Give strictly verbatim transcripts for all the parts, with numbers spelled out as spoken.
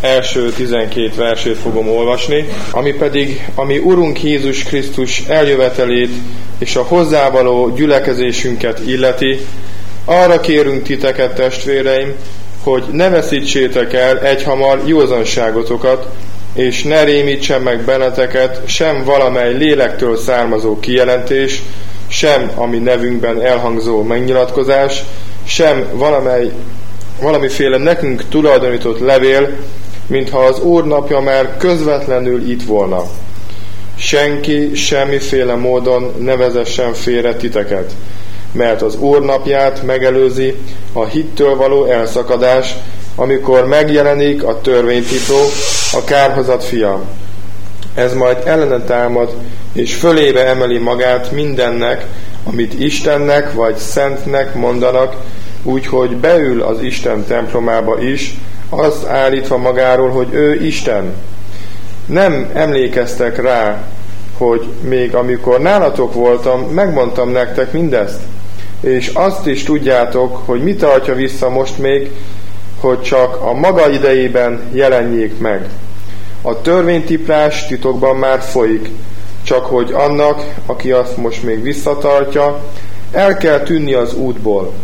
első tizenkét versét fogom olvasni, ami pedig a mi Urunk Jézus Krisztus eljövetelét és a hozzávaló gyülekezésünket illeti. Arra kérünk titeket, testvéreim, hogy ne veszítsétek el egyhamar józanságotokat, és ne rémítsen meg benneteket sem valamely lélektől származó kijelentés, sem a mi nevünkben elhangzó megnyilatkozás, sem valamely, valamiféle nekünk tulajdonított levél, mintha az Úr napja már közvetlenül itt volna. Senki semmiféle módon ne vezessen félre titeket, mert az Úr napját megelőzi a hittől való elszakadás, amikor megjelenik a törvénytipró, a kárhozat fia. Ez majd ellene támad, és fölébe emeli magát mindennek, amit Istennek vagy Szentnek mondanak, úgyhogy beül az Isten templomába is, azt állítva magáról, hogy ő Isten. Nem emlékeztek rá, hogy még amikor nálatok voltam, megmondtam nektek mindezt, és azt is tudjátok, hogy mi tartja vissza most még, hogy csak a maga idejében jelenjék meg. A törvénytiprás titokban már folyik, csak hogy annak, aki azt most még visszatartja, el kell tűnni az útból.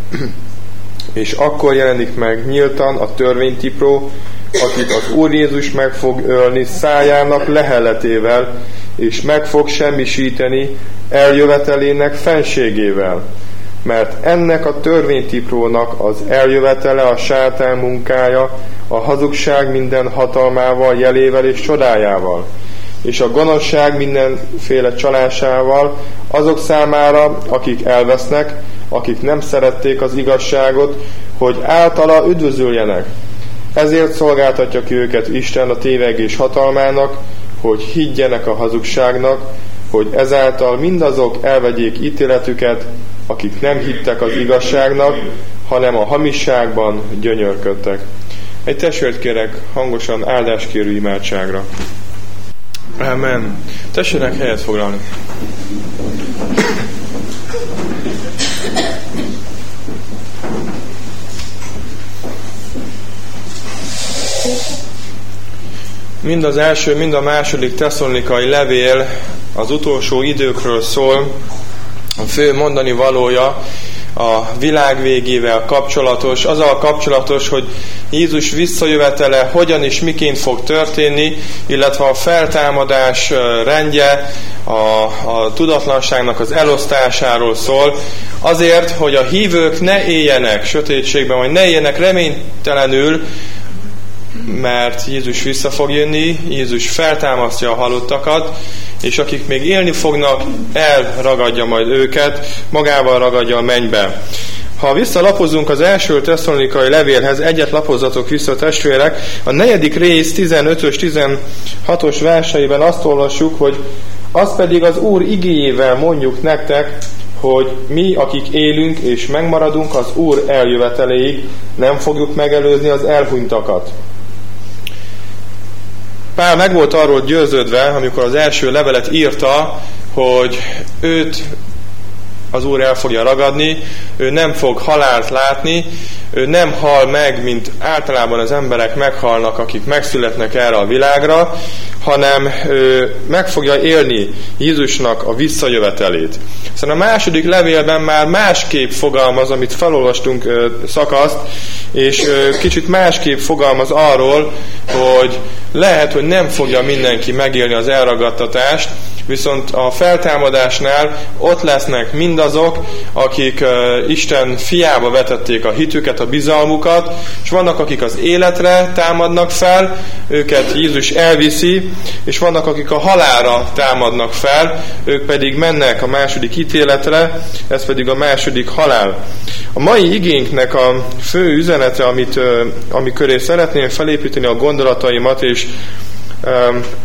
És akkor jelenik meg nyíltan a törvénytipró, akit az Úr Jézus meg fog ölni szájának leheletével, és meg fog semmisíteni eljövetelének fenségével. Mert ennek a törvénytiprónak az eljövetele a sátán munkája, a hazugság minden hatalmával, jelével és csodájával, és a gonoszság mindenféle csalásával azok számára, akik elvesznek, akik nem szerették az igazságot, hogy általa üdvözüljenek. Ezért szolgáltatja ki őket Isten a tévegés hatalmának, hogy higgyenek a hazugságnak, hogy ezáltal mindazok elvegyék ítéletüket, akik nem hittek az igazságnak, hanem a hamisságban gyönyörködtek. Egy testvért kérek hangosan áldáskérő imádságra. Amen. Tessenek helyet foglalni. Mind az első, mind a második tesszalonikai levél az utolsó időkről szól. A fő mondani valója a világ végével kapcsolatos, azzal kapcsolatos, hogy Jézus visszajövetele hogyan és miként fog történni, illetve a feltámadás rendje, a, a tudatlanságnak az elosztásáról szól, azért, hogy a hívők ne éljenek sötétségben, vagy ne éljenek reménytelenül, mert Jézus vissza fog jönni, Jézus feltámasztja a halottakat, és akik még élni fognak, elragadja majd őket, magával ragadja a mennybe. Ha visszalapozunk az első tesszalonikai levélhez, egyet lapozzatok vissza, testvérek, a negyedik rész tizenötös tizenhatos verseiben azt olvassuk, hogy azt pedig az Úr igéjével mondjuk nektek, hogy mi, akik élünk és megmaradunk az Úr eljöveteléig, nem fogjuk megelőzni az elhunytakat. Pál meg volt arról győződve, amikor az első levelet írta, hogy őt az Úr el fogja ragadni, ő nem fog halált látni, ő nem hal meg, mint általában az emberek meghalnak, akik megszületnek erre a világra, hanem ő meg fogja élni Jézusnak a visszajövetelét. Aztán a második levélben már másképp fogalmaz, amit felolvastunk ö, szakaszt, és ö, kicsit másképp fogalmaz arról, hogy lehet, hogy nem fogja mindenki megélni az elragadtatást, viszont a feltámadásnál ott lesznek mindazok, akik uh, Isten fiába vetették a hitüket, a bizalmukat, és vannak, akik az életre támadnak fel, őket Jézus elviszi, és vannak, akik a halálra támadnak fel, ők pedig mennek a második ítéletre, ez pedig a második halál. A mai igénknek a fő üzenete, amit, uh, ami köré szeretném felépíteni a gondolataimat, és um,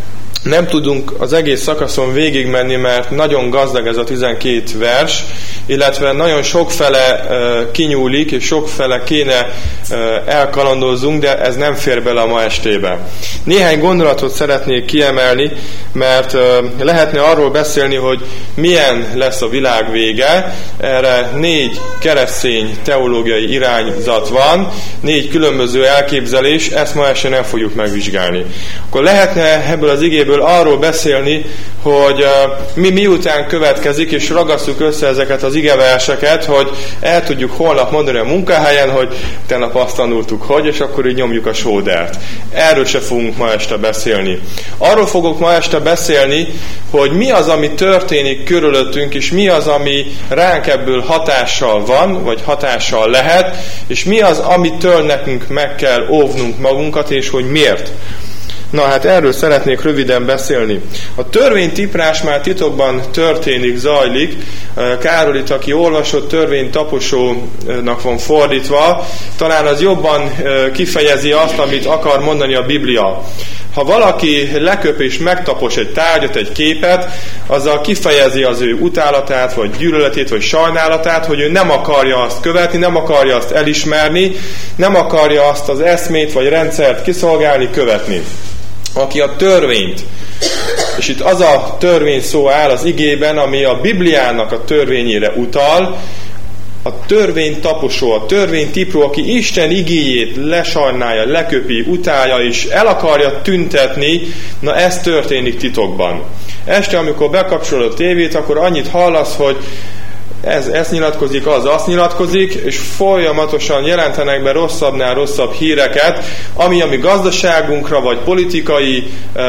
Nem tudunk az egész szakaszon végigmenni, mert nagyon gazdag ez a tizenkét vers, illetve nagyon sokfele uh, kinyúlik, és sokfele kéne uh, elkalandozzunk, de ez nem fér bele a ma estébe. Néhány gondolatot szeretnék kiemelni, mert uh, lehetne arról beszélni, hogy milyen lesz a világ vége. Erre négy keresztény teológiai irányzat van, négy különböző elképzelés, ezt ma este nem fogjuk megvizsgálni. Akkor lehetne ebből az igéből arról beszélni, hogy uh, mi miután következik, és ragasztjuk össze ezeket az igeverseket, hogy el tudjuk holnap mondani a munkahelyen, hogy tegnap azt tanultuk, hogy, és akkor így nyomjuk a sódert. Erről se fogunk ma este beszélni. Arról fogok ma este beszélni, hogy mi az, ami történik körülöttünk, és mi az, ami ránk ebből hatással van, vagy hatással lehet, és mi az, amitől nekünk meg kell óvnunk magunkat, és hogy miért. Na hát erről szeretnék röviden beszélni. A törvénytiprás már titokban történik, zajlik. Károlit, aki olvasott, törvénytaposónak van fordítva, talán az jobban kifejezi azt, amit akar mondani a Biblia. Ha valaki leköp és megtapos egy tárgyat, egy képet, azzal kifejezi az ő utálatát, vagy gyűlöletét, vagy sajnálatát, hogy ő nem akarja azt követni, nem akarja azt elismerni, nem akarja azt az eszmét, vagy rendszert kiszolgálni, követni. Aki a törvényt, és itt az a törvény szó áll az igében, ami a Bibliának a törvényére utal, a törvénytaposó, a törvénytipró, aki Isten igéjét lesajnálja, leköpi, utálja és el akarja tüntetni, na ez történik titokban. Este, amikor bekapcsolod a tévét, akkor annyit hallasz, hogy ez, ez nyilatkozik, az azt nyilatkozik, és folyamatosan jelentenek be rosszabbnál rosszabb híreket, ami a mi gazdaságunkra, vagy politikai uh,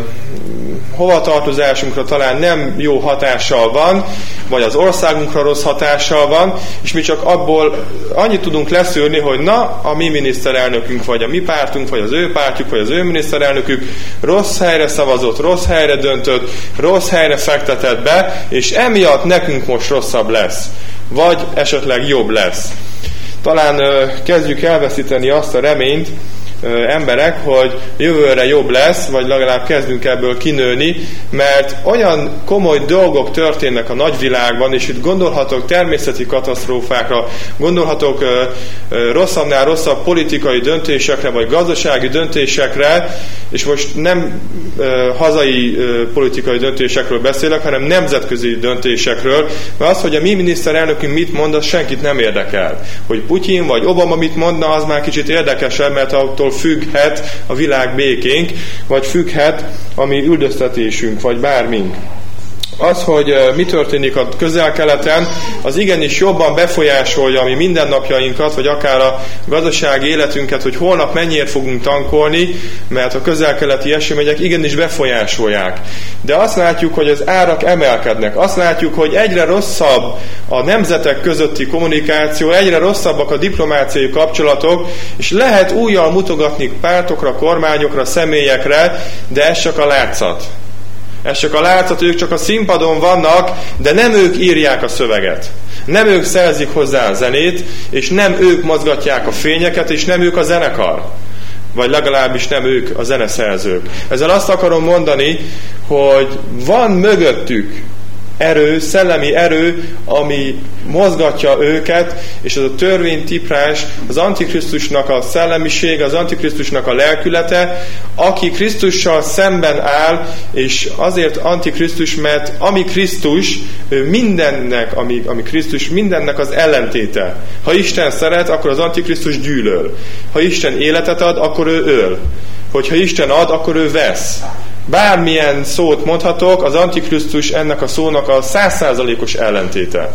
hovatartozásunkra talán nem jó hatással van, vagy az országunkra rossz hatással van, és mi csak abból annyit tudunk leszűrni, hogy na, a mi miniszterelnökünk, vagy a mi pártunk, vagy az ő pártjuk, vagy az ő miniszterelnökük rossz helyre szavazott, rossz helyre döntött, rossz helyre fektetett be, és emiatt nekünk most rosszabb lesz, vagy esetleg jobb lesz. Talán uh, kezdjük elveszíteni azt a reményt, emberek, hogy jövőre jobb lesz, vagy legalább kezdünk ebből kinőni, mert olyan komoly dolgok történnek a nagyvilágban, és itt gondolhatok természeti katasztrófákra, gondolhatok uh, uh, rosszabbnál rosszabb politikai döntésekre, vagy gazdasági döntésekre, és most nem uh, hazai uh, politikai döntésekről beszélek, hanem nemzetközi döntésekről, mert az, hogy a mi miniszterelnökünk mit mond, az senkit nem érdekel. Hogy Putyin vagy Obama mit mondna, az már kicsit érdekesebb, mert attól függhet a világ békénk, vagy függhet a mi üldöztetésünk, vagy bármink. Az, hogy mi történik a Közel-Keleten, az igenis jobban befolyásolja a mi mindennapjainkat, vagy akár a gazdasági életünket, hogy holnap mennyiért fogunk tankolni, mert a közel-keleti események igenis befolyásolják. De azt látjuk, hogy az árak emelkednek. Azt látjuk, hogy egyre rosszabb a nemzetek közötti kommunikáció, egyre rosszabbak a diplomáciai kapcsolatok, és lehet újjal mutogatni pártokra, kormányokra, személyekre, de ez csak a látszat. Ez csak a látszat, ők csak a színpadon vannak, de nem ők írják a szöveget. Nem ők szerzik hozzá a zenét, és nem ők mozgatják a fényeket, és nem ők a zenekar. Vagy legalábbis nem ők a zeneszerzők. Ezzel azt akarom mondani, hogy van mögöttük erő, szellemi erő, ami mozgatja őket, és ez a törvénytiprás, az Antikrisztusnak a szellemiség, az Antikrisztusnak a lelkülete, aki Krisztussal szemben áll, és azért Antikrisztus, mert ami Krisztus, ő mindennek, ami, ami Krisztus, mindennek az ellentéte. Ha Isten szeret, akkor az Antikrisztus gyűlöl. Ha Isten életet ad, akkor ő öl. Hogyha Isten ad, akkor ő vesz. Bármilyen szót mondhatok, az Antikrisztus ennek a szónak a száz százalékos ellentéte.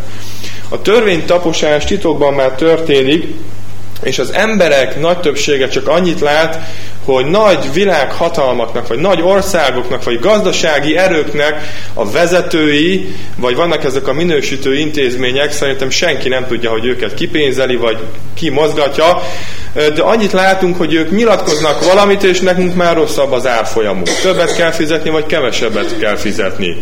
A törvénytaposás titokban már történik, és az emberek nagy többsége csak annyit lát, hogy nagy világhatalmaknak, vagy nagy országoknak, vagy gazdasági erőknek a vezetői, vagy vannak ezek a minősítő intézmények, szerintem senki nem tudja, hogy őket kipénzeli, vagy ki mozgatja, de annyit látunk, hogy ők nyilatkoznak valamit, és nekünk már rosszabb az árfolyamuk. Többet kell fizetni, vagy kevesebbet kell fizetni.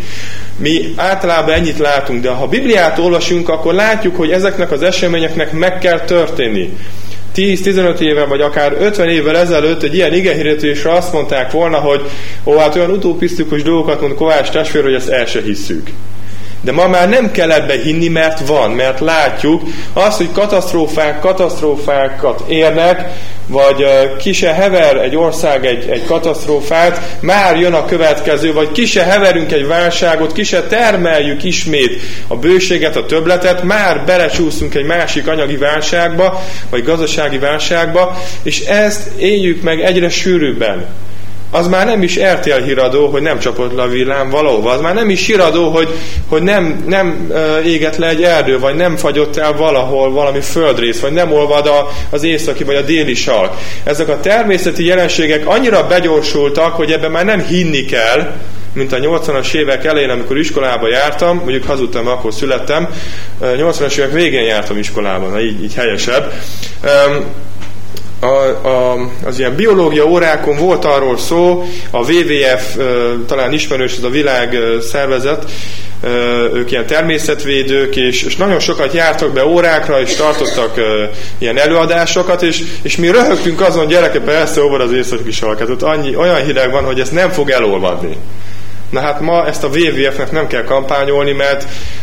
Mi általában ennyit látunk, de ha Bibliát olvasunk, akkor látjuk, hogy ezeknek az eseményeknek meg kell történni. tíz-tizenöt éve, vagy akár ötven évvel ezelőtt egy ilyen igehirdetésre azt mondták volna, hogy ó, hát olyan utopisztikus dolgokat mond Kovács testvér, hogy ezt el se hisszük. De ma már nem kell ebbe hinni, mert van, mert látjuk azt, hogy katasztrófák, katasztrófákat érnek, vagy ki se hever egy ország egy, egy katasztrófát, már jön a következő, vagy ki se heverünk egy válságot, ki se termeljük ismét a bőséget, a többletet, már belecsúszunk egy másik anyagi válságba, vagy gazdasági válságba, és ezt éljük meg egyre sűrűbben. Az már nem is er té el híradó, hogy nem csapott le a villám valahova. Az már nem is híradó, hogy, hogy nem, nem égett le egy erdő, vagy nem fagyott el valahol valami földrész, vagy nem olvad a, az északi vagy a déli sark. Ezek a természeti jelenségek annyira begyorsultak, hogy ebben már nem hinni kell, mint a nyolcvanas évek elején, amikor iskolába jártam, mondjuk hazudtam, akkor születtem, nyolcvanas évek végén jártam iskolában, így, így helyesebb. A, a, az ilyen biológia órákon volt arról szó, a dupla vé dupla vé ef, talán ismerős, ez a világ szervezet, ők ilyen természetvédők, és, és nagyon sokat jártak be órákra, és tartottak ilyen előadásokat, és, és mi röhögtünk azon, gyereke, persze olvad az északi sarkát, ott annyi, olyan hideg van, hogy ez nem fog elolvadni. Na hát ma ezt a dupla vé dupla vé ef-nek nem kell kampányolni, mert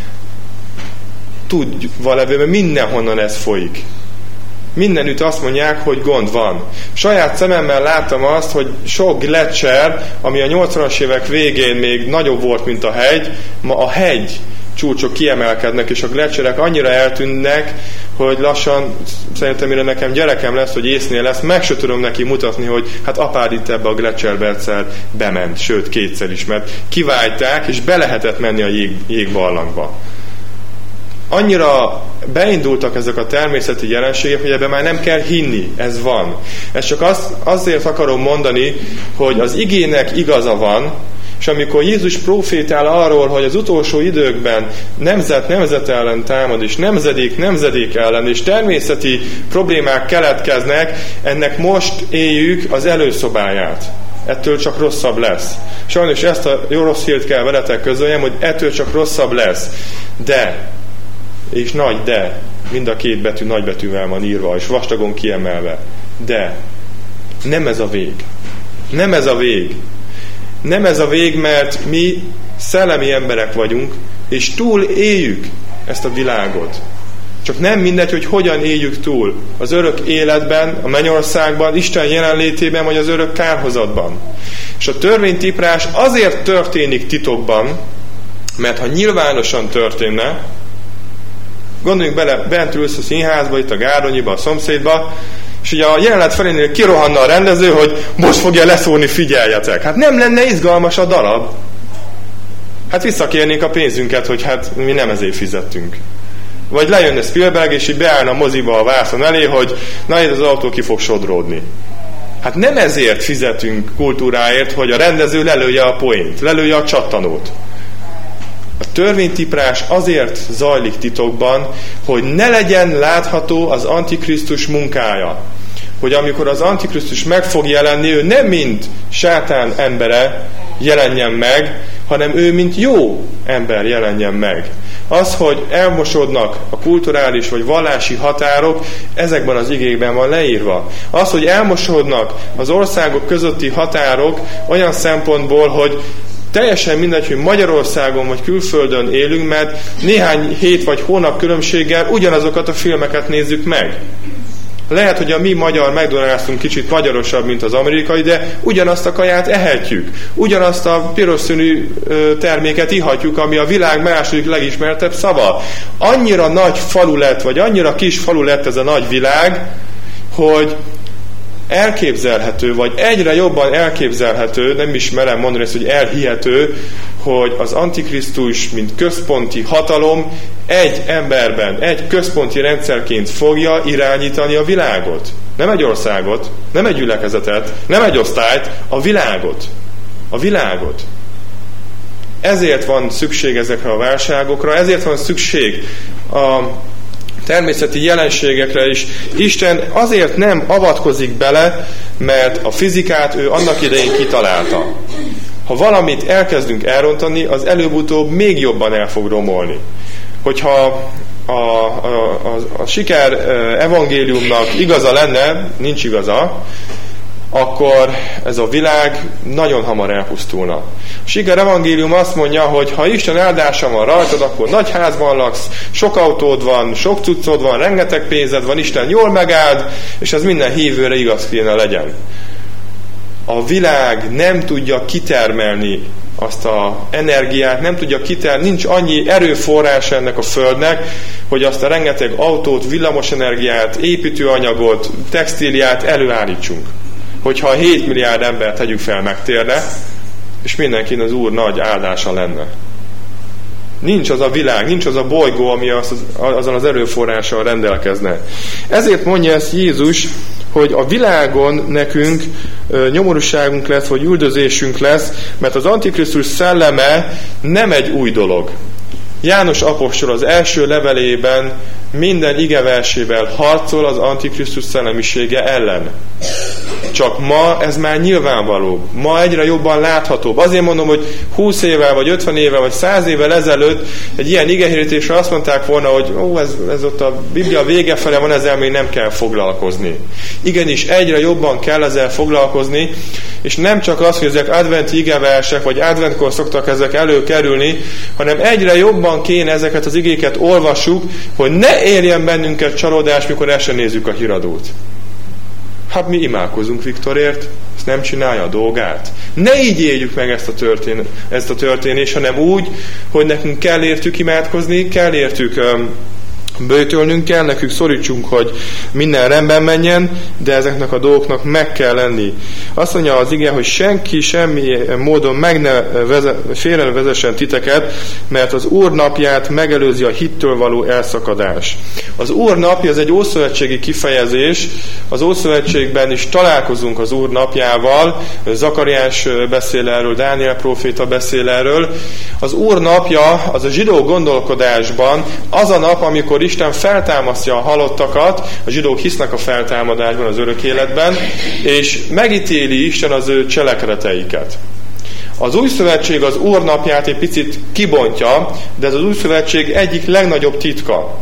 tudva levőben mindenhonnan ez folyik. Mindenütt azt mondják, hogy gond van. Saját szememmel láttam azt, hogy sok gleccser, ami a nyolcvanas évek végén még nagyobb volt, mint a hegy, ma a hegy csúcsok kiemelkednek, és a gleccserek annyira eltűnnek, hogy lassan, szerintem mire nekem gyerekem lesz, hogy észnél lesz, meg se tudom neki mutatni, hogy hát apád itt ebbe a gleccserbe egyszer bement, sőt kétszer is, mert kivágták, és be lehetett menni a jég, jégbarlangba. Annyira beindultak ezek a természeti jelenségek, hogy ebben már nem kell hinni, ez van. Ezt csak az, azért akarom mondani, hogy az igének igaza van, és amikor Jézus profétál arról, hogy az utolsó időkben nemzet nemzet ellen támad, és nemzedék nemzedék ellen, és természeti problémák keletkeznek, ennek most éljük az előszobáját. Ettől csak rosszabb lesz. Sajnos ezt a jó rossz hírt kell veletek közöljem, hogy ettől csak rosszabb lesz. De és nagy de, mind a két betű nagybetűvel van írva, és vastagon kiemelve. De nem ez a vég. Nem ez a vég. Nem ez a vég, mert mi szellemi emberek vagyunk, és túl éljük ezt a világot. Csak nem mindegy, hogy hogyan éljük túl. Az örök életben, a mennyországban, Isten jelenlétében, vagy az örök kárhozatban. És a törvénytiprás azért történik titokban, mert ha nyilvánosan történne, gondoljunk bele, bent ülsz a színházba, itt a Gárdonyiba, a szomszédba, és ugye a jelenet felénél kirohanna a rendező, hogy most fogja leszólni, figyeljetek. Hát nem lenne izgalmas a darab. Hát visszakérnénk a pénzünket, hogy hát mi nem ezért fizettünk. Vagy lejönne Spielberg, és így beállna a moziba a vászon elé, hogy na itt az autó ki fog sodródni. Hát nem ezért fizetünk kultúráért, hogy a rendező lelője a poént, lelője a csattanót. A törvénytiprás azért zajlik titokban, hogy ne legyen látható az Antikrisztus munkája. Hogy amikor az Antikrisztus meg fog jelenni, ő nem mint sátán embere jelenjen meg, hanem ő mint jó ember jelenjen meg. Az, hogy elmosódnak a kulturális vagy vallási határok, ezekben az igékben van leírva. Az, hogy elmosódnak az országok közötti határok olyan szempontból, hogy teljesen mindegy, hogy Magyarországon vagy külföldön élünk, mert néhány hét vagy hónap különbséggel ugyanazokat a filmeket nézzük meg. Lehet, hogy a mi magyar McDonald'sunk kicsit magyarosabb, mint az amerikai, de ugyanazt a kaját ehetjük. Ugyanazt a piros színű terméket ihatjuk, ami a világ második legismertebb szava. Annyira nagy falu lett, vagy annyira kis falu lett ez a nagy világ, hogy elképzelhető, vagy egyre jobban elképzelhető, nem is merem mondani ezt, hogy elhihető, hogy az Antikrisztus, mint központi hatalom egy emberben, egy központi rendszerként fogja irányítani a világot. Nem egy országot, nem egy gyülekezetet, nem egy osztályt, a világot. A világot. Ezért van szükség ezekre a válságokra, ezért van szükség a természeti jelenségekre is. Isten azért nem avatkozik bele, mert a fizikát ő annak idején kitalálta. Ha valamit elkezdünk elrontani, az előbb-utóbb még jobban el fog romolni. Hogyha a, a, a, a siker evangéliumnak igaza lenne, nincs igaza, akkor ez a világ nagyon hamar elpusztulna. A siker evangélium azt mondja, hogy ha Isten áldása van rajtad, akkor nagy házban laksz, sok autód van, sok cuccod van, rengeteg pénzed van, Isten jól megáld, és ez minden hívőre igaz kéne legyen. A világ nem tudja kitermelni azt az energiát, nem tudja kitermelni, nincs annyi erőforrás ennek a földnek, hogy azt a rengeteg autót, villamosenergiát, építőanyagot, textíliát előállítsunk. Hogyha a hét milliárd embert tegyük fel megtérne, és mindenkin az Úr nagy áldása lenne. Nincs az a világ, nincs az a bolygó, ami az, azon az erőforrással rendelkezne. Ezért mondja ezt Jézus, hogy a világon nekünk ö, nyomorúságunk lesz, vagy üldözésünk lesz, mert az Antikrisztus szelleme nem egy új dolog. János apostol az első levelében minden igeversével harcol az Antikrisztus szellemisége ellen. Csak ma ez már nyilvánvaló. Ma egyre jobban láthatóbb. Azért mondom, hogy húsz évvel, vagy ötven évvel, vagy száz évvel ezelőtt egy ilyen igehirdetésre azt mondták volna, hogy ó, ez, ez ott a Biblia vége fele van, ezzel még nem kell foglalkozni. Igenis, egyre jobban kell ezzel foglalkozni, és nem csak az, hogy ezek adventi igeversek, vagy adventkor szoktak ezek előkerülni, hanem egyre jobban kéne ezeket az igéket olvassuk, hogy ne érjen bennünket csalódás, mikor el sem nézzük a híradót. Hát mi imádkozunk Viktorért, ezt nem csinálja a dolgát. Ne így éljük meg ezt a, történ- ezt a történést, hanem úgy, hogy nekünk kell értük imádkozni, kell értük um, böjtölnünk kell, nekünk szorítsunk, hogy minden rendben menjen, de ezeknek a dolgoknak meg kell lenni. Azt mondja az ige, hogy senki semmi módon meg ne veze, félre vezessen titeket, mert az Úr napját megelőzi a hittől való elszakadás. Az Úr napja az egy ószövetségi kifejezés, az Ószövetségben is találkozunk az Úr napjával, Zakariás beszél erről, Dániel próféta beszél erről. Az Úr napja az a zsidó gondolkodásban az a nap, amikor Isten feltámasztja a halottakat, a zsidók hisznek a feltámadásban, az örök életben, és megítéli Isten az ő cselekedeteiket. Az új szövetség az Úr napját egy picit kibontja, de ez az új szövetség egyik legnagyobb titka.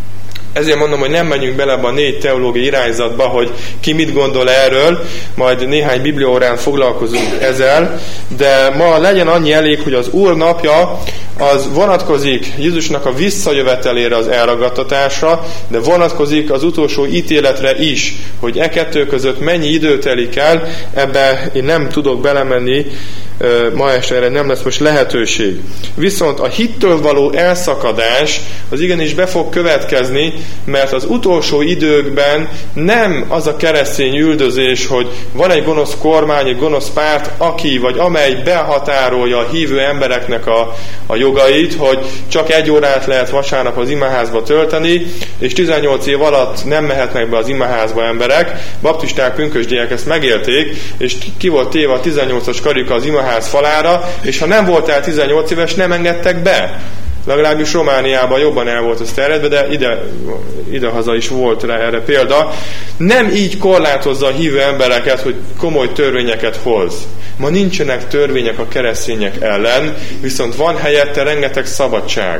Ezért mondom, hogy nem menjünk bele ebbe a négy teológiai irányzatba, hogy ki mit gondol erről, majd néhány bibliaórán foglalkozunk ezzel, de ma legyen annyi elég, hogy az Úr napja az vonatkozik Jézusnak a visszajövetelére, az elragadtatásra, de vonatkozik az utolsó ítéletre is, hogy e kettő között mennyi idő telik el, ebbe én nem tudok belemenni, ma este erre nem lesz most lehetőség. Viszont a hittől való elszakadás az igenis be fog következni, mert az utolsó időkben nem az a keresztény üldözés, hogy van egy gonosz kormány, egy gonosz párt, aki vagy amely behatárolja a hívő embereknek a, a jogait, hogy csak egy órát lehet vasárnap az imaházba tölteni, és tizennyolc év alatt nem mehetnek be az imaházba emberek. Baptisták, pünkösdiek ezt megélték, és ki volt téve a tizennyolcas karika az imaház falára, és ha nem voltál tizennyolc éves, nem engedtek be. Legalábbis Romániában jobban el volt ez terjedve, de ide, idehaza is volt rá erre példa. Nem így korlátozza a hívő embereket, hogy komoly törvényeket hoz. Ma nincsenek törvények a keresztények ellen, viszont van helyette rengeteg szabadság.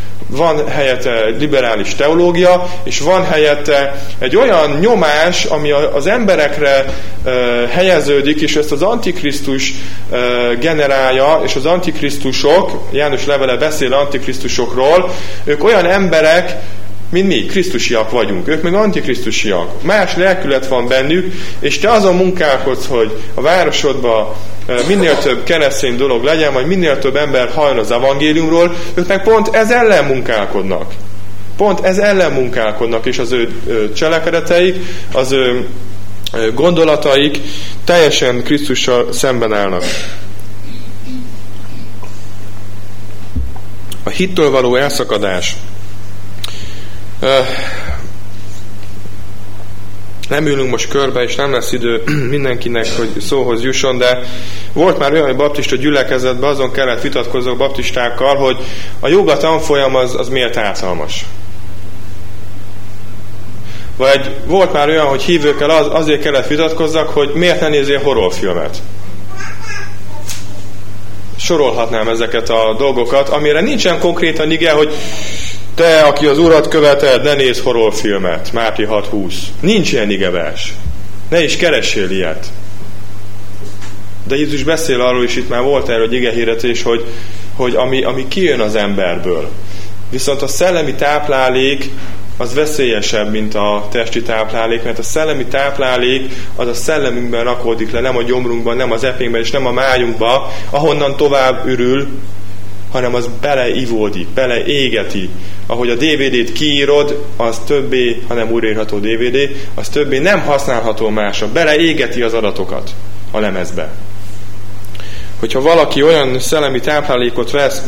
Van helyette liberális teológia, és van helyette egy olyan nyomás, ami az emberekre uh, helyeződik, és ezt az Antikrisztus uh, generálja, és az Antikrisztusok, János levele beszél Antikrisztusokról, ők olyan emberek, mint mi, krisztusiak vagyunk. Ők meg antikrisztusiak. Más lelkület van bennük, és te azon munkálkodsz, hogy a városodban minél több keresztény dolog legyen, vagy minél több ember halljon az evangéliumról, ők meg pont ez ellen munkálkodnak. Pont ez ellen munkálkodnak, és az ő cselekedeteik, az ő gondolataik teljesen Krisztussal szemben állnak. A hittől való elszakadás. Nem ülünk most körbe, és nem lesz idő mindenkinek, hogy szóhoz jusson, de volt már olyan, hogy baptista gyülekezetben azon kellett vitatkozzak baptistákkal, hogy a jóga tanfolyam az, az miért ártalmas. Vagy volt már olyan, hogy hívőkkel az, azért kellett vitatkozzak, hogy miért ne nézzél horrorfilmet. Sorolhatnám ezeket a dolgokat, amire nincsen konkrétan ige, hogy te, aki az Urat követed, ne nézz horrorfilmet. Máté hat húsz. Nincs ilyen igevers. Ne is keressél ilyet. De Jézus beszél arról, és itt már volt erről egy igehirdetés, hogy, hogy ami, ami kijön az emberből. Viszont a szellemi táplálék az veszélyesebb, mint a testi táplálék, mert a szellemi táplálék az a szellemünkben rakódik le, nem a gyomrunkban, nem az epénkben, és nem a májunkban, ahonnan tovább ürül, hanem az beleivódik, beleégeti. Ahogy a dé vé dét kiírod, az többé, ha nem újraírható dé vé dé, az többé nem használható másra. Beleégeti az adatokat a lemezbe. Hogyha valaki olyan szellemi táplálékot vesz,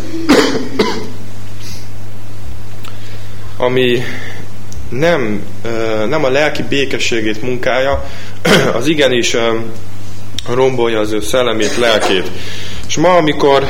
ami nem, nem a lelki békességét munkálja, az igenis rombolja az ő szellemét, lelkét. És ma, amikor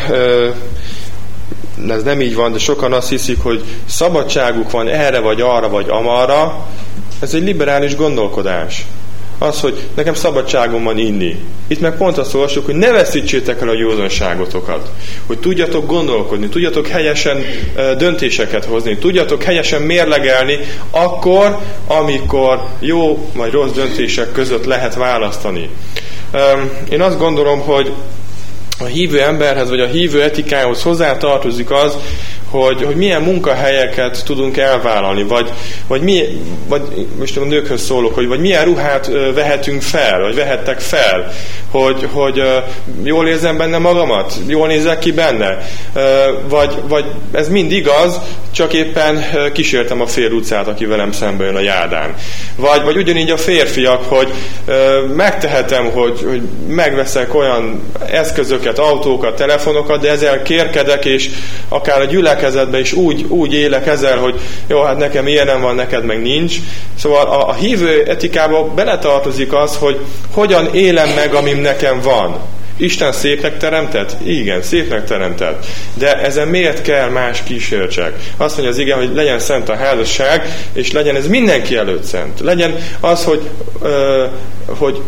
ez nem így van, de sokan azt hiszik, hogy szabadságuk van erre, vagy arra, vagy amarra, ez egy liberális gondolkodás. Az, hogy nekem szabadságom van inni. Itt meg pont azt olvassuk, hogy ne veszítsétek el a józanságotokat. Hogy tudjatok gondolkodni, tudjatok helyesen döntéseket hozni, tudjatok helyesen mérlegelni, akkor, amikor jó vagy rossz döntések között lehet választani. Én azt gondolom, hogy a hívő emberhez, vagy a hívő etikához hozzá tartozik az, hogy, hogy milyen munkahelyeket tudunk elvállalni, vagy, vagy, mi, vagy most a nőkhöz szólok, hogy vagy milyen ruhát vehetünk fel, vagy vehettek fel, hogy, hogy jól érzem benne magamat, jól nézek ki benne, vagy, vagy ez mind igaz, csak éppen kísértem a fél utcát, aki velem szembe jön a járdán. Vagy, vagy ugyanígy a férfiak, hogy megtehetem, hogy, hogy megveszek olyan eszközöket, autókat, telefonokat, de ezzel kérkedek, és akár a gyülekezetben is úgy, úgy élek ezzel, hogy jó, hát nekem ilyenem van, neked meg nincs. Szóval a, a hívő etikába beletartozik az, hogy hogyan élem meg, amim nekem van. Isten szépnek teremtett? Igen, szépnek teremtett. De ezen miért kell más kísértsek? Azt mondja az ige, hogy legyen szent a házasság, és legyen ez mindenki előtt szent. Legyen az, hogy, ö, hogy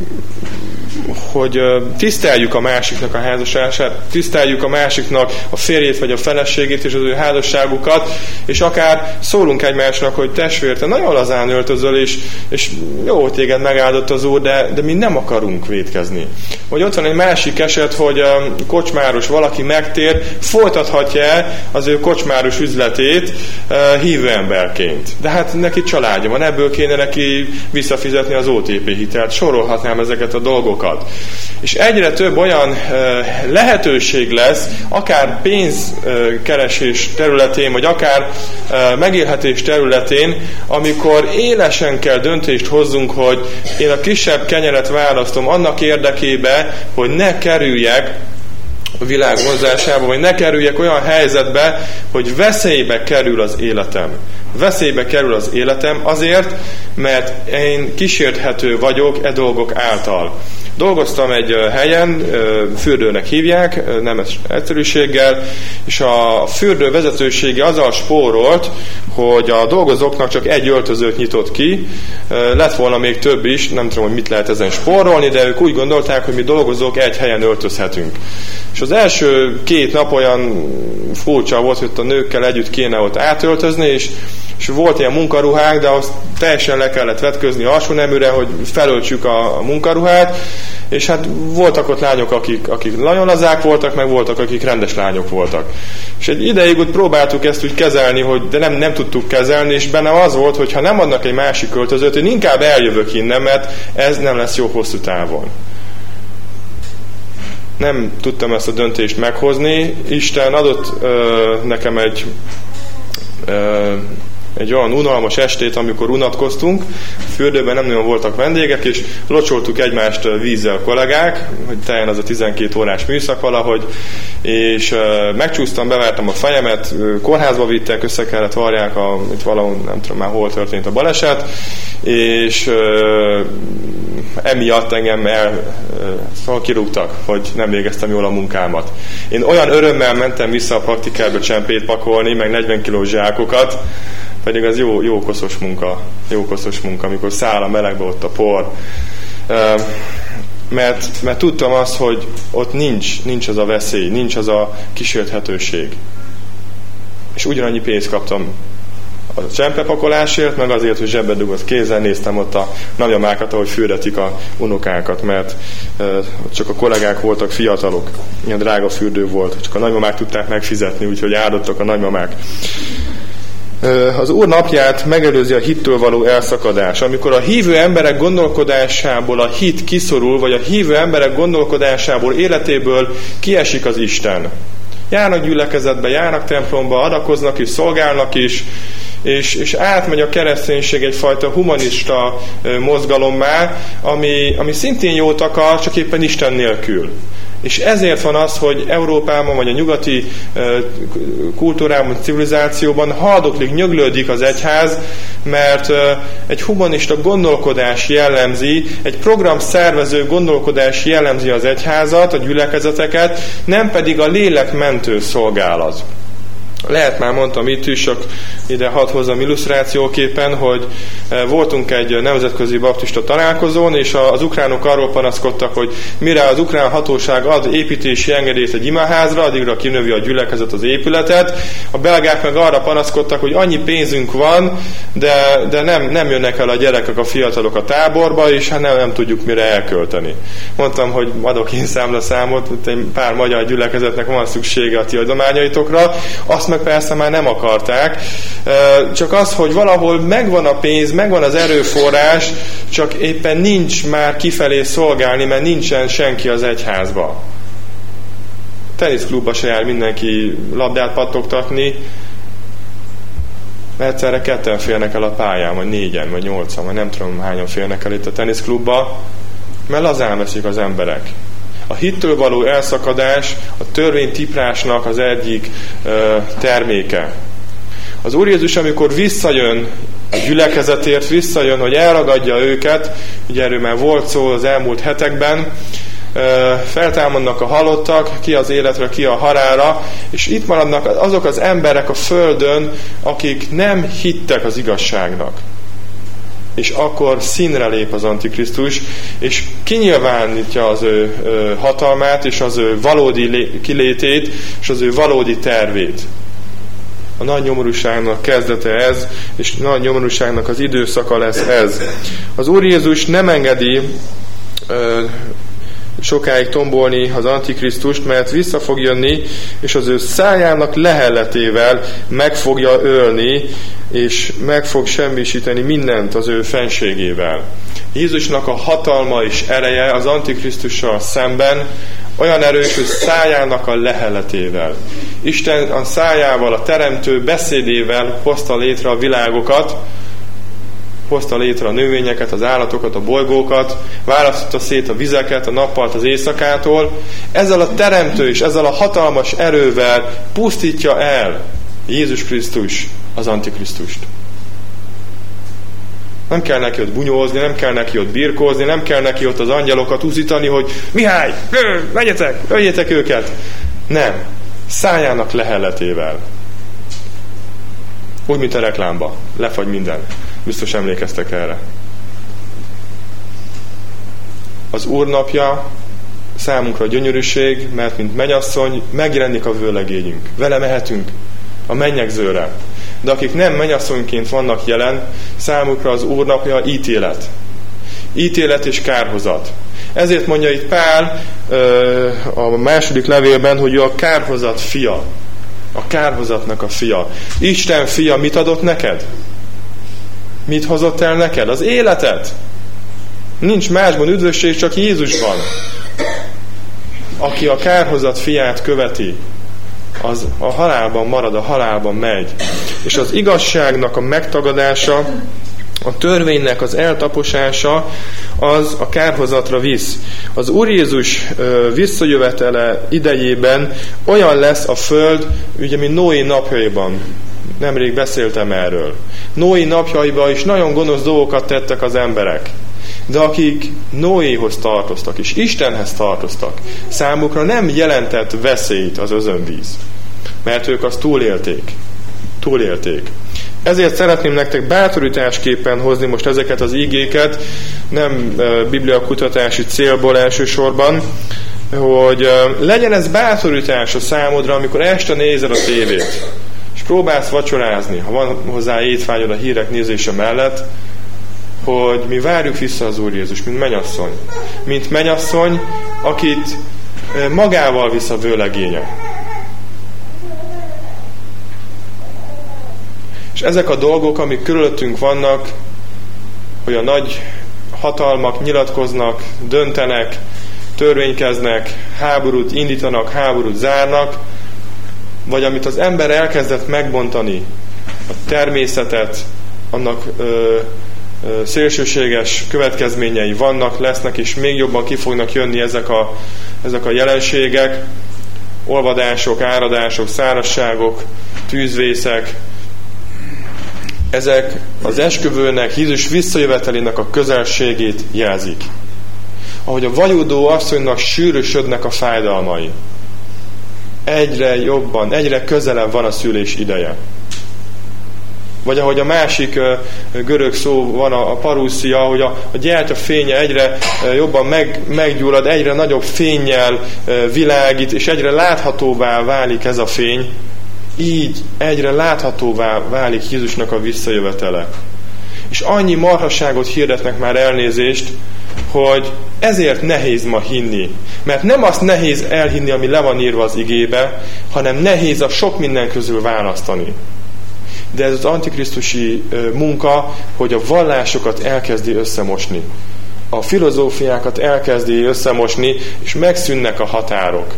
hogy tiszteljük a másiknak a házasságát, tiszteljük a másiknak a férjét vagy a feleségét és az ő házasságukat, és akár szólunk egymásnak, hogy testvér, te nagyon lazán öltözöl, és, és jó, téged megáldott az Úr, de, de mi nem akarunk vétkezni. Vagy ott van egy másik eset, hogy kocsmáros valaki megtér, folytathatja az ő kocsmáros üzletét hívő emberként. De hát neki családja van, ebből kéne neki visszafizetni az o té pé hitelt. Sorolhatnám ezeket a dolgokat. És egyre több olyan lehetőség lesz, akár pénzkeresés területén, vagy akár megélhetés területén, amikor élesen kell döntést hozzunk, hogy én a kisebb kenyeret választom annak érdekébe, hogy ne kerüljek a világ vonzásába, vagy ne kerüljek olyan helyzetbe, hogy veszélybe kerül az életem. Veszélybe kerül az életem azért, mert én kísérthető vagyok e dolgok által. Dolgoztam egy helyen, fürdőnek hívják, nem egyszerűséggel, és a fürdő vezetősége azzal spórolt, hogy a dolgozóknak csak egy öltözőt nyitott ki, lett volna még több is, nem tudom, hogy mit lehet ezen spórolni, de ők úgy gondolták, hogy mi dolgozók egy helyen öltözhetünk. És az első két nap olyan furcsa volt, hogy a nőkkel együtt kéne ott átöltözni, és és volt ilyen munkaruhánk, de azt teljesen le kellett vetközni alsó neműre, hogy felöltsük a, a munkaruhát, és hát voltak ott lányok, akik, akik nagyon lazák voltak, meg voltak, akik rendes lányok voltak. És egy ideig úgy próbáltuk ezt úgy kezelni, hogy, de nem, nem tudtuk kezelni, és bennem az volt, hogy ha nem adnak egy másik költözőt, én inkább eljövök innen, mert ez nem lesz jó hosszú távon. Nem tudtam ezt a döntést meghozni. Isten adott ö, nekem egy ö, egy olyan unalmas estét, amikor unatkoztunk, a fürdőben nem nagyon voltak vendégek, és locsoltuk egymást vízzel kollégák, hogy teljen az a tizenkét órás műszak valahogy, és megcsúsztam, bevertem a fejemet, kórházba vittek, össze kellett varják, a, itt valahol, nem tudom már hol történt a baleset, és emiatt engem el, szóval kirúgtak, hogy nem végeztem jól a munkámat. Én olyan örömmel mentem vissza a praktikába csempét pakolni, meg negyven kilós zsákokat, pedig az jó, jó koszos munka, jó koszos munka, amikor száll a melegbe ott a por. Mert, mert tudtam azt, hogy ott nincs, nincs az a veszély, nincs az a kísérthetőség. és ugyanannyi pénzt kaptam a csempepakolásért, meg azért, hogy zsebbe dugott kézzel néztem ott a nagyamákat, ahogy fürdetik a unokákat, mert e, csak a kollégák voltak fiatalok, ilyen drága fürdő volt, csak a nagymamák tudták megfizetni, úgyhogy áldottak a nagymamák. E, az Úr napját megelőzi a hittől való elszakadás. Amikor a hívő emberek gondolkodásából a hit kiszorul, vagy a hívő emberek gondolkodásából, életéből kiesik az Isten. Járnak gyülekezetbe, járnak templomba, adakoznak is, szolgálnak is, és, és átmegy a kereszténység egyfajta humanista mozgalommá, ami, ami szintén jót akar, csak éppen Isten nélkül. És ezért van az, hogy Európában, vagy a nyugati kultúrában, civilizációban haldoklik, nyöglődik az egyház, mert egy humanista gondolkodás jellemzi, egy programszervező gondolkodás jellemzi az egyházat, a gyülekezeteket, nem pedig a lélekmentő szolgálat. Lehet már mondtam itt is, csak ide hadd hozzam illusztrációképpen, hogy voltunk egy nemzetközi baptista találkozón, és az ukránok arról panaszkodtak, hogy mire az ukrán hatóság ad építési engedélyt egy imaházra, addigra kinövi a gyülekezet az épületet. A belgák meg arra panaszkodtak, hogy annyi pénzünk van, de, de nem, nem jönnek el a gyerekek, a fiatalok a táborba, és hát nem, nem tudjuk mire elkölteni. Mondtam, hogy adok én számlaszámot, egy pár magyar gyülekezetnek van szüksége a ti adományaitokra, azt meg persze már nem akarták. Csak az, hogy valahol megvan a pénz, megvan az erőforrás, csak éppen nincs már kifelé szolgálni, mert nincsen senki az egyházba. Teniszklubba se jár mindenki labdát pattogtatni, mert egyszerre ketten férnek el a pályán, vagy négyen, vagy nyolcan, vagy nem tudom hányan férnek el itt a teniszklubba, mert lazán veszik az emberek. A hittől való elszakadás a törvénytiprásnak az egyik ö, terméke. Az Úr Jézus, amikor visszajön a gyülekezetért, visszajön, hogy elragadja őket, ugye erről már volt szó az elmúlt hetekben, ö, feltámadnak a halottak, ki az életre, ki a halálra, és itt maradnak azok az emberek a földön, akik nem hittek az igazságnak. És akkor színre lép az Antikrisztus, és kinyilvánítja az ő ö, hatalmát, és az ő valódi lé, kilétét, és az ő valódi tervét. A nagy nyomorúságnak kezdete ez, és nagy nyomorúságnak az időszaka lesz ez. Az Úr Jézus nem engedi ö, sokáig tombolni az Antikrisztust, mert vissza fog jönni, és az ő szájának lehelletével meg fogja ölni, és meg fog semmisíteni mindent az ő fenségével. Jézusnak a hatalma és ereje az Antikrisztussal szemben olyan erős, hogy szájának a lehelletével. Isten a szájával, a teremtő beszédével hozta létre a világokat, hozta létre a növényeket, az állatokat, a bolygókat, választotta szét a vizeket, a nappalt az éjszakától. Ezzel a teremtő és ezzel a hatalmas erővel pusztítja el Jézus Krisztus az Antikrisztust. Nem kell neki ott bunyózni, nem kell neki ott birkózni, nem kell neki ott az angyalokat uzítani, hogy Mihály, vegyetek, vegyétek őket. Nem. Szájának lehelletével. Úgy, mint a reklámba. Lefagy minden. Biztos emlékeztek erre. Az Úr napja számunkra gyönyörűség, mert mint mennyasszony megjelenik a vőlegényünk. Vele mehetünk a mennyegzőre. De akik nem mennyasszonyként vannak jelen, számukra az Úr napja ítélet. Ítélet és kárhozat. Ezért mondja itt Pál a második levélben, hogy ő a kárhozat fia. A kárhozatnak a fia. Isten fia mit adott neked? Mit hozott el neked? Az életet. Nincs másban üdvösség, csak Jézusban. Aki a kárhozat fiát követi, az a halálban marad, a halálban megy. És az igazságnak a megtagadása, a törvénynek az eltaposása, az a kárhozatra visz. Az Úr Jézus visszajövetele idejében olyan lesz a föld, ugye, mint Noé napjaiban. Nemrég beszéltem erről. Noé napjaiban is nagyon gonosz dolgokat tettek az emberek. De akik Noéhoz tartoztak, és Istenhez tartoztak, számukra nem jelentett veszélyt az özönvíz. Mert ők azt túlélték. Túlélték. Ezért szeretném nektek bátorításképpen hozni most ezeket az igéket, nem bibliakutatási célból elsősorban, hogy legyen ez bátorítás a számodra, amikor este nézed a tévét, és és próbálsz vacsorázni, ha van hozzá étvágyod a hírek nézése mellett, hogy mi várjuk vissza az Úr Jézus, mint mennyasszony. Mint mennyasszony, akit magával visz a vőlegénye. És ezek a dolgok, amik körülöttünk vannak, hogy a nagy hatalmak nyilatkoznak, döntenek, törvénykeznek, háborút indítanak, háborút zárnak, vagy amit az ember elkezdett megbontani, a természetet, annak ö, ö, szélsőséges következményei vannak, lesznek, és még jobban ki fognak jönni ezek a, ezek a jelenségek, olvadások, áradások, szárazságok, tűzvészek. Ezek az esküvőnek, Jézus visszajövetelének a közelségét jelzik. Ahogy a vajudó asszonynak sűrűsödnek a fájdalmai. Egyre jobban, egyre közelebb van a szülés ideje. Vagy ahogy a másik görög szó van, a parousia, hogy a, a gyertya fénye egyre jobban meg, meggyullad, egyre nagyobb fénnyel világít, és egyre láthatóvá válik ez a fény. Így egyre láthatóvá válik Jézusnak a visszajövetele. És annyi marhaságot hirdetnek már, elnézést, hogy ezért nehéz ma hinni. Mert nem azt nehéz elhinni, ami le van írva az igébe, hanem nehéz a sok minden közül választani. De ez az antikrisztusi munka, hogy a vallásokat elkezdi összemosni. A filozófiákat elkezdi összemosni, és megszűnnek a határok.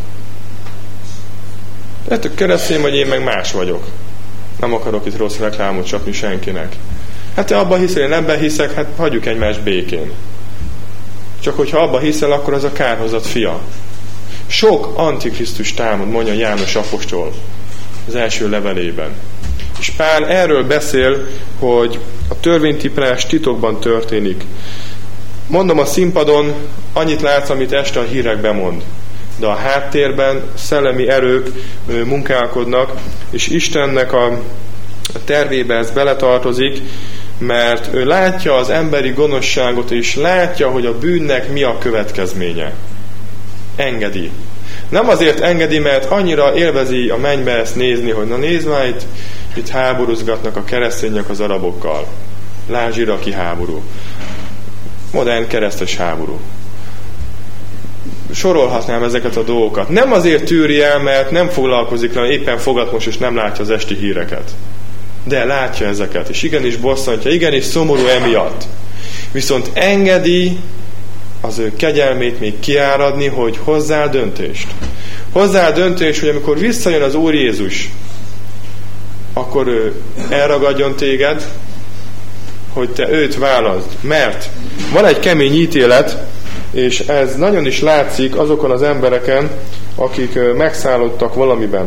Lehetők keresztény, vagy én meg más vagyok. Nem akarok itt rossz reklámot csapni senkinek. Hát te abban hiszel, én ebben hiszek, hát hagyjuk egymást békén. Csak hogyha abban hiszel, akkor az a kárhozat fia. Sok antikrisztus támad, mondja János apostol az első levelében. És Pál erről beszél, hogy a törvénytiprás titokban történik. Mondom, a színpadon annyit látsz, amit este a hírekben mond. De a háttérben szellemi erők munkálkodnak, és Istennek a tervébe ez beletartozik, mert ő látja az emberi gonoszságot, és látja, hogy a bűnnek mi a következménye. Engedi. Nem azért engedi, mert annyira élvezi a mennybe ezt nézni, hogy na nézd már, itt, itt háborúzgatnak a keresztények az arabokkal. Lásd, iraki háború. Modern keresztes háború. Sorolhatnám ezeket a dolgokat. Nem azért tűri el, mert nem foglalkozik vele, éppen fogatmos, és nem látja az esti híreket. De látja ezeket, és igenis bosszantja, igenis szomorú emiatt. Viszont engedi az ő kegyelmét még kiáradni, hogy hozzá döntést. Hozzá döntést, hogy amikor visszajön az Úr Jézus, akkor ő elragadjon téged, hogy te őt válaszd. Mert van egy kemény ítélet, és ez nagyon is látszik azokon az embereken, akik megszállottak valamiben.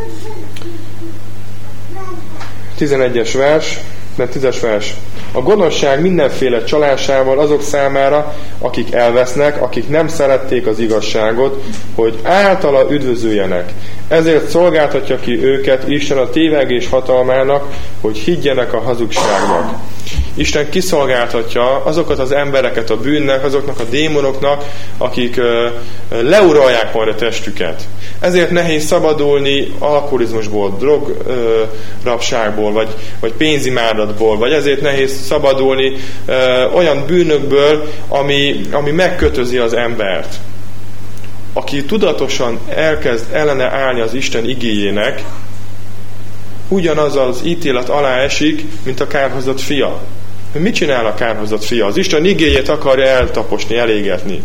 tizenegyes vers, nem tízes vers. A gonoszság mindenféle csalásával azok számára, akik elvesznek, akik nem szerették az igazságot, hogy általa üdvözöljenek. Ezért szolgáltatja ki őket Isten a tévegés hatalmának, hogy higgyenek a hazugságnak. Isten kiszolgáltatja azokat az embereket a bűnnek, azoknak a démonoknak, akik ö, ö, leuralják majd a testüket. Ezért nehéz szabadulni alkoholizmusból, drograbságból, vagy, vagy pénzimádatból, vagy ezért nehéz szabadulni ö, olyan bűnökből, ami, ami megkötözi az embert. Aki tudatosan elkezd ellene állni az Isten igéjének, ugyanaz az ítélet alá esik, mint a kárhozott fia. Mit csinál a kárhozott fia? Az Isten igéjét akarja eltaposni, elégetni.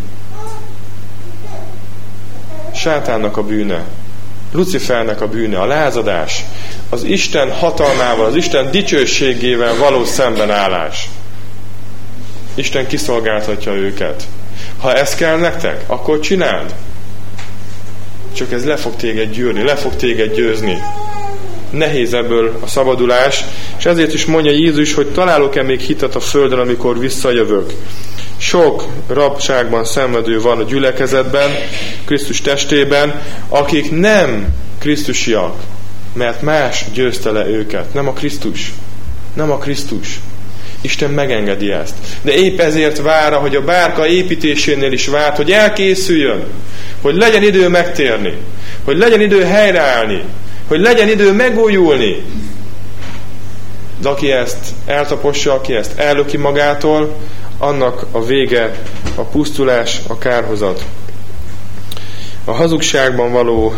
Sátánnak a bűne, Lucifernek a bűne, a lázadás, az Isten hatalmával, az Isten dicsőségével való szembenállás. Isten kiszolgáltatja őket. Ha ez kell nektek, akkor csináld. Csak ez le fog téged gyűrni, le fog téged győzni. Nehéz ebből a szabadulás, és ezért is mondja Jézus, hogy találok-e még hitet a földön, amikor visszajövök. Sok rabságban szenvedő van a gyülekezetben, Krisztus testében, akik nem krisztusiak, mert más győzte le őket. Nem a Krisztus. Nem a Krisztus. Isten megengedi ezt. De épp ezért vár, hogy a bárka építésénél is várt, hogy elkészüljön, hogy legyen idő megtérni, hogy legyen idő helyreállni, hogy legyen idő megújulni. De aki ezt eltapossa, aki ezt ellöki magától, annak a vége a pusztulás, a kárhozat. A hazugságban való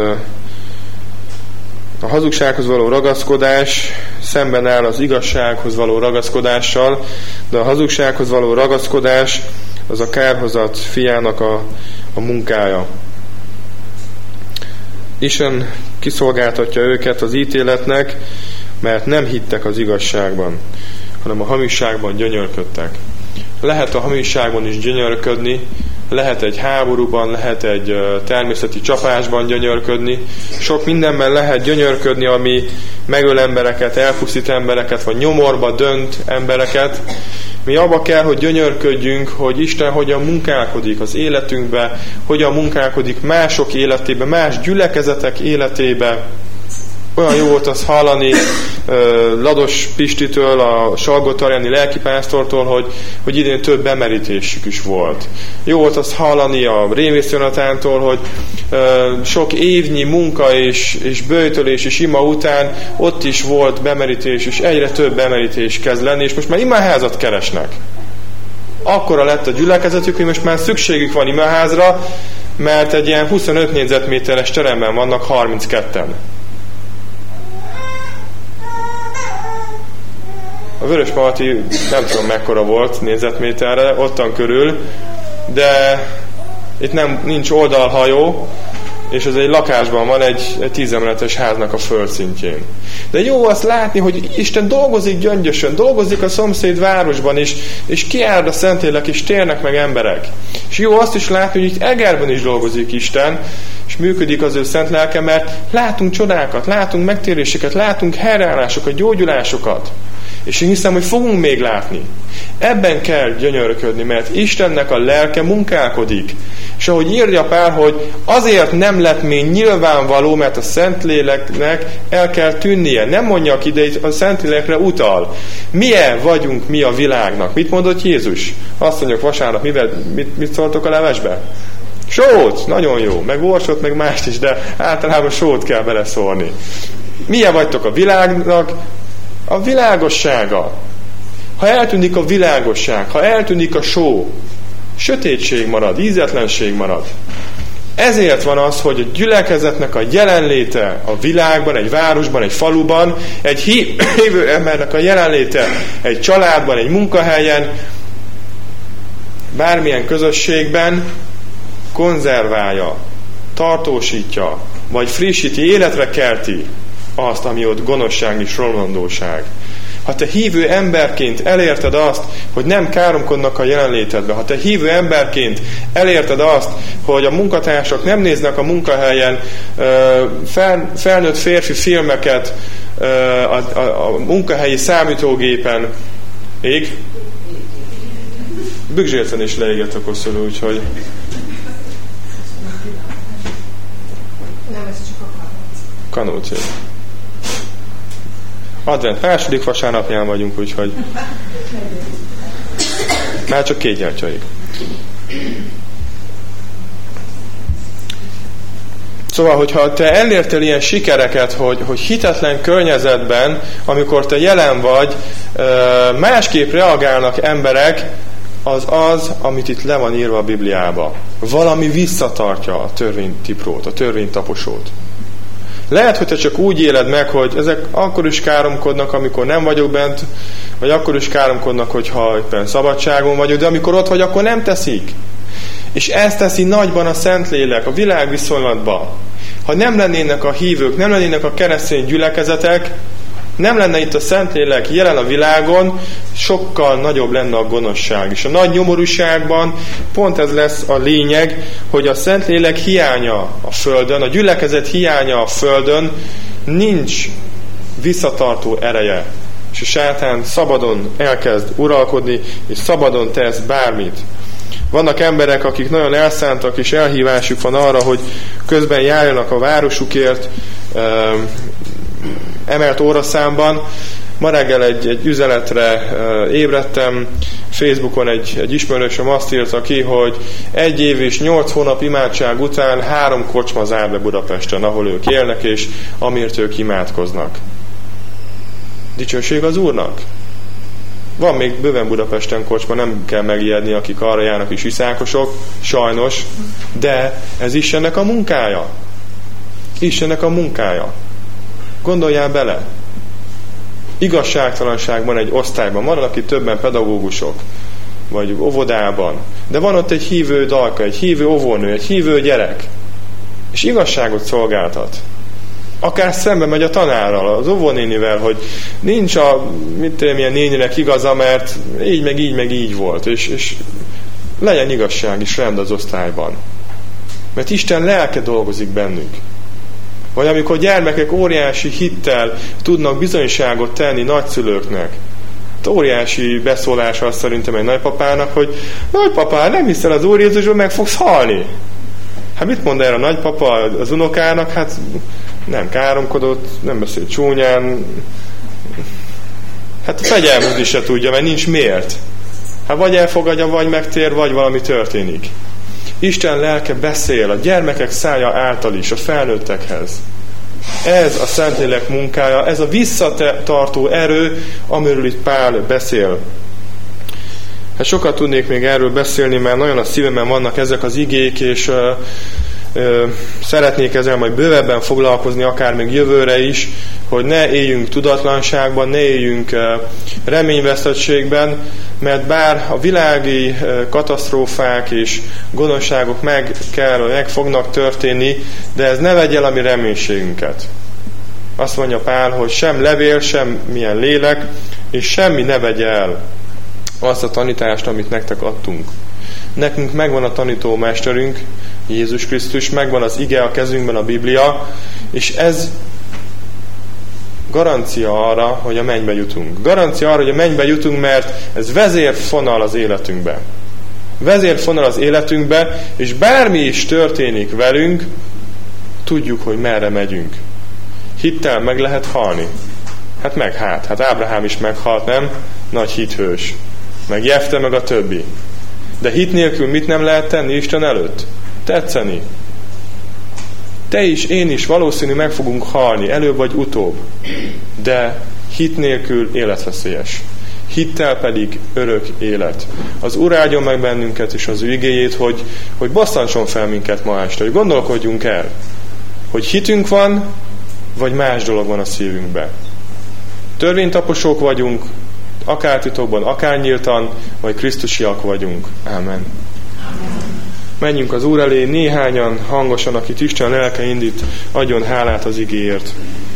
a hazugsághoz való ragaszkodás szemben áll az igazsághoz való ragaszkodással, de a hazugsághoz való ragaszkodás az a kárhozat fiának a, a munkája. Isten kiszolgáltatja őket az ítéletnek, mert nem hittek az igazságban, hanem a hamisságban gyönyörködtek. Lehet a hamisságban is gyönyörködni, lehet egy háborúban, lehet egy természeti csapásban gyönyörködni. Sok mindenben lehet gyönyörködni, ami megöl embereket, elpusztít embereket, vagy nyomorba dönt embereket. Mi abba kell, hogy gyönyörködjünk, hogy Isten hogyan munkálkodik az életünkbe, hogyan munkálkodik mások életébe, más gyülekezetek életébe. Olyan jó volt az hallani uh, Lados Pistitől, a salgótarjáni lelkipásztortól, hogy, hogy idén több bemerítésük is volt. Jó volt az hallani a Rémész Jonatántól, hogy uh, sok évnyi munka és, és böjtölés és ima után ott is volt bemerítés, és egyre több bemerítés kezd lenni, és most már imaházat keresnek. Akkora lett a gyülekezetük, hogy most már szükségük van imaházra, mert egy ilyen huszonöt négyzetméteres teremben vannak harmincketten. A Vörösmarty nem tudom mekkora volt négyzetméterre, ottan körül, de itt nem, nincs oldalhajó, és ez egy lakásban van, egy, egy tízemeletes háznak a földszintjén. De jó azt látni, hogy Isten dolgozik gyöngyösen, dolgozik a szomszéd városban is, és kiárad a Szentlélek, és térnek meg emberek. És jó azt is látni, hogy itt Egerben is dolgozik Isten, és működik az ő szent lelke, mert látunk csodákat, látunk megtéréseket, látunk helyreállásokat, gyógyulásokat. És én hiszem, hogy fogunk még látni. Ebben kell gyönyörködni, mert Istennek a lelke munkálkodik. És ahogy írja Pál, hogy azért nem lett még nyilvánvaló, mert a Szentléleknek el kell tűnnie. Nem mondja ide, a Szentlélekre utal. Milyen vagyunk mi a világnak? Mit mondott Jézus? Azt mondjuk vasárnap, mivel, mit, mit szóltok a levesbe? Sót! Nagyon jó. Meg borsot, meg mást is, de általában sót kell beleszórni. Milyen vagytok a világnak? A világossága. Ha eltűnik a világosság, ha eltűnik a só, sötétség marad, ízetlenség marad. Ezért van az, hogy a gyülekezetnek a jelenléte a világban, egy városban, egy faluban, egy hívő embernek a jelenléte egy családban, egy munkahelyen, bármilyen közösségben konzerválja, tartósítja, vagy frissíti, életre kelti azt, ami ott gonoszság és romlandóság. Ha te hívő emberként elérted azt, hogy nem káromkodnak a jelenlétedbe, ha te hívő emberként elérted azt, hogy a munkatársak nem néznek a munkahelyen fel, felnőtt férfi filmeket a, a, a munkahelyi számítógépen, ég? Bügzsélcen is leégett a koszorú, úgyhogy nem, ez csak a kanóc. Kanóc. Advent második vasárnapján vagyunk, úgyhogy már csak két gyertyaig. Szóval, hogyha te elértél ilyen sikereket, hogy, hogy hitetlen környezetben, amikor te jelen vagy, másképp reagálnak emberek, az az, amit itt le van írva a Bibliába. Valami visszatartja a törvénytiprót, a törvénytaposót. Lehet, hogy te csak úgy éled meg, hogy ezek akkor is káromkodnak, amikor nem vagyok bent, vagy akkor is káromkodnak, hogyha éppen szabadságon vagyok, de amikor ott vagy, akkor nem teszik. És ezt teszi nagyban a Szentlélek, a világviszonylatban. Ha nem lennének a hívők, nem lennének a keresztény gyülekezetek, nem lenne itt a Szentlélek jelen a világon, sokkal nagyobb lenne a gonoszság. És a nagy nyomorúságban pont ez lesz a lényeg, hogy a Szentlélek hiánya a földön, a gyülekezet hiánya a földön, nincs visszatartó ereje. És a sátán szabadon elkezd uralkodni, és szabadon tesz bármit. Vannak emberek, akik nagyon elszántak, és elhívásuk van arra, hogy közben járjanak a városukért, emelt óraszámban, Ma reggel egy, egy üzenetre ébredtem, Facebookon egy, egy ismerősöm azt írta ki, hogy egy év és nyolc hónap imádság után három kocsma zár be Budapesten, ahol ők élnek, és amiért ők imádkoznak. Dicsőség az Úrnak! Van még bőven Budapesten kocsma, nem kell megijedni, akik arra járnak is iszákosok, sajnos, de ez Istennek a munkája. Istennek a munkája. Gondoljál bele! Igazságtalanságban egy osztályban van, aki többen pedagógusok, vagy óvodában, de van ott egy hívő dalka, egy hívő óvónő, egy hívő gyerek, és igazságot szolgáltat. Akár szembe megy a tanárral, az óvónénivel, hogy nincs a mit tudom, milyen néninek igaza, mert így meg így meg így volt, és, és legyen igazság is rend az osztályban. Mert Isten lelke dolgozik bennük. Vagy amikor gyermekek óriási hittel tudnak bizonyságot tenni nagyszülőknek. Óriási beszólása az szerintem egy nagypapának, hogy nagypapá, nem hiszel az Úr Jézusban, meg fogsz halni. Hát mit mond erre a nagypapa az unokának? Hát nem káromkodott, nem beszél csúnyán. Hát fegyelmezni se tudja, mert nincs miért. Hát vagy elfogadja, vagy megtér, vagy valami történik. Isten lelke beszél a gyermekek szája által is, a felnőttekhez. Ez a Szentlélek munkája, ez a visszatartó erő, amiről itt Pál beszél. Hát sokat tudnék még erről beszélni, mert nagyon a szívemben vannak ezek az igék, és uh, uh, szeretnék ezzel majd bővebben foglalkozni, akár még jövőre is, hogy ne éljünk tudatlanságban, ne éljünk uh, reményvesztettségben, mert bár a világi uh, katasztrófák és gonoszságok meg kell, meg fognak történni, de ez ne vegye el a mi reménységünket. Azt mondja Pál, hogy sem levél, sem milyen lélek, és semmi ne vegye el azt a tanítást, amit nektek adtunk. Nekünk megvan a tanítómesterünk, Jézus Krisztus, megvan az ige a kezünkben, a Biblia, és ez garancia arra, hogy a mennybe jutunk. Garancia arra, hogy a mennybe jutunk, mert ez vezérfonal az életünkbe. Vezérfonal az életünkbe, és bármi is történik velünk, tudjuk, hogy merre megyünk. Hittel meg lehet halni. Hát meg hát. Hát Ábrahám is meghalt, nem? Nagy hithős. Meg Jefte, meg a többi. De hit nélkül mit nem lehet tenni Isten előtt? Tetszeni. Te is, én is valószínű meg fogunk halni, előbb vagy utóbb. De hit nélkül életveszélyes. Hittel pedig örök élet. Az Úr áldjon meg bennünket és az ő igéjét, hogy, hogy bosszantson fel minket ma este, hogy gondolkodjunk el, hogy hitünk van, vagy más dolog van a szívünkben. Törvénytaposók vagyunk, akár titokban, akár nyíltan, vagy krisztusiak vagyunk. Ámen. Menjünk az Úr elé, néhányan, hangosan, akit Isten lelke indít, adjon hálát az igéért.